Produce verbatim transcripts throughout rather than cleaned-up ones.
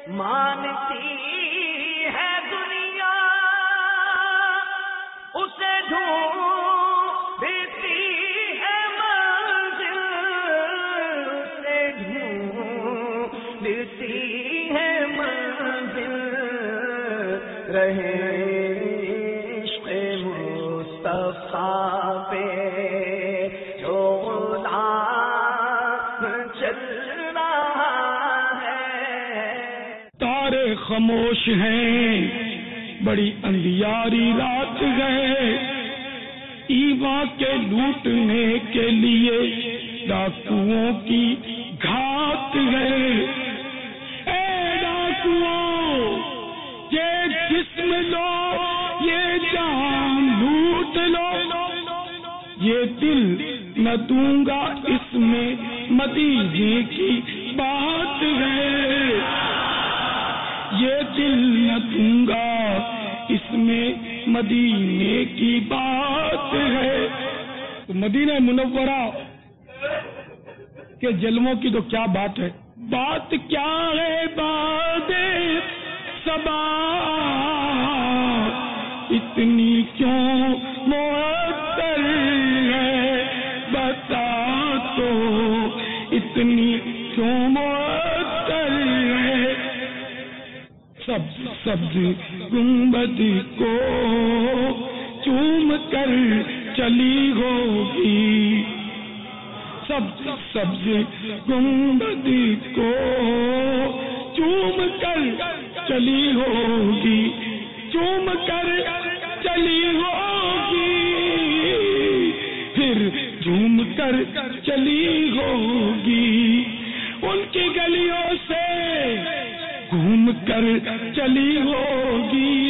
مانتی ہے دنیا اسے ڈھونڈتی ہے منزل، اسے ڈھونڈتی ہے منزل، رہے عشق مصطفیٰ پہ جو غلام چل رہا ہے۔ تارے خاموش ہیں، بڑی اندھیاری رات ہے، ایواں کے لوٹنے کے لیے ڈاکوؤں کی گھات ہے۔ اے ڈاکوؤں، یہ جسم لو، یہ جان لوٹ لو، یہ دل نہ دوں گا، اس میں مدینے کی بات ہے، یہ دل نہ دوں گا، اس میں مدینے کی بات ہے۔ تو مدینہ منورہ کے جلووں کی تو کیا بات ہے، بات کیا ہے بات صبا، اتنی کیوں معطر ہے، بتا تو اتنی کیوں معطر ہے۔ سبز سبز گنبد کو چوم کر چلی ہوگی، سبز سبز گنبد کو چوم کر چلی ہوگی، چوم کر چلی ہوگی، پھر جھوم کر چلی ہوگی، ان کی گلیوں سے گھوم کر چلی ہوگی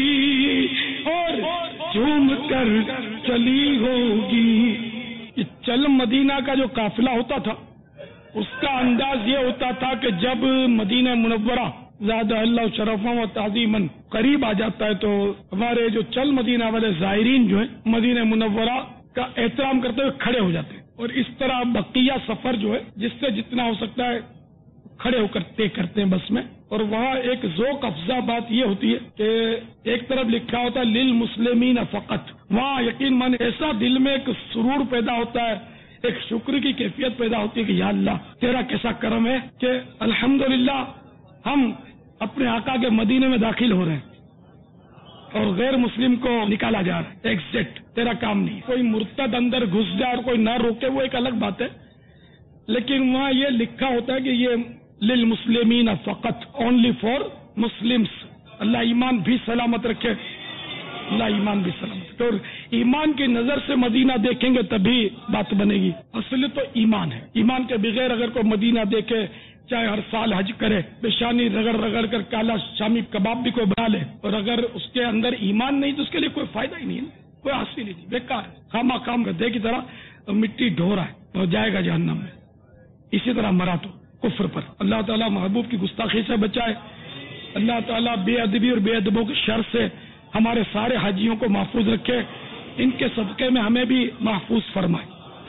اور جھوم کر چلی ہوگی۔ یہ چل مدینہ کا جو قافلہ ہوتا تھا اس کا انداز یہ ہوتا تھا کہ جب مدینہ منورہ زیادہ اللہ شرفا و تعظیماً قریب آ جاتا ہے تو ہمارے جو چل مدینہ والے زائرین جو ہیں مدینہ منورہ کا احترام کرتے ہوئے کھڑے ہو جاتے ہیں، اور اس طرح بقیہ سفر جو ہے جس سے جتنا ہو سکتا ہے کھڑے ہو کر طے کرتے ہیں بس میں۔ اور وہاں ایک ذوق افزا بات یہ ہوتی ہے کہ ایک طرف لکھا ہوتا ہے للمسلمین فقط، وہاں یقین مان ایسا دل میں ایک سرور پیدا ہوتا ہے، ایک شکر کی کیفیت پیدا ہوتی ہے کہ یا اللہ تیرا کیسا کرم ہے کہ الحمدللہ ہم اپنے آقا کے مدینے میں داخل ہو رہے ہیں اور غیر مسلم کو نکالا جا رہا ہے، ایگزٹ تیرا کام نہیں۔ کوئی مرتد اندر گھس جائے اور کوئی نہ روکے وہ ایک الگ بات ہے، لیکن وہاں یہ لکھا ہوتا ہے کہ یہ للمسلمین فقط، اونلی فار مسلمس۔ اللہ ایمان بھی سلامت رکھے، اللہ ایمان بھی سلامت رکھے، اور ایمان کی نظر سے مدینہ دیکھیں گے تبھی بات بنے گی۔ اصل تو ایمان ہے، ایمان کے بغیر اگر کوئی مدینہ دیکھے چاہے ہر سال حج کرے، پیشانی رگڑ رگڑ کر کالا شامی کباب بھی کوئی بنا لے، اور اگر اس کے اندر ایمان نہیں تو اس کے لیے کوئی فائدہ ہی نہیں ہے، کوئی حاصل ہی نہیں، بیکار ہے، خامہ خام گدھے کی طرح مٹی ڈھو رہا ہے اور جائے گا جہنم میں۔ اسی طرح مرا تو کفر پر۔ اللہ تعالیٰ محبوب کی گستاخی سے بچائے، اللہ تعالیٰ بے ادبی اور بے ادبوں کے شر سے ہمارے سارے حاجیوں کو محفوظ رکھے، ان کے صدقے میں ہمیں بھی محفوظ فرمائے۔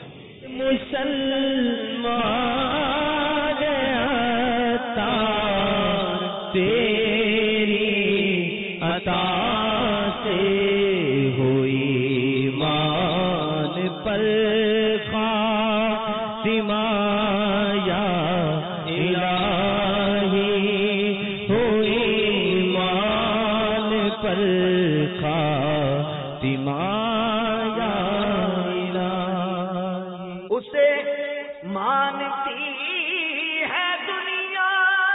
مسلمان عطا تیری عطا سے ہوئی مان پر خاتمہ یا الہی، ہوئی مان پر خاتمہ یا الہی، اسے مانتی ہے دنیا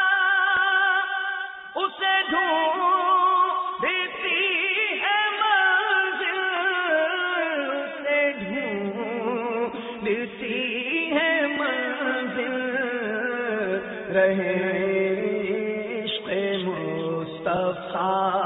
اسے ڈھونڈتی ہے منزل، اسے ڈھونڈتی ہے منزل، رہے عشق مصطفیٰ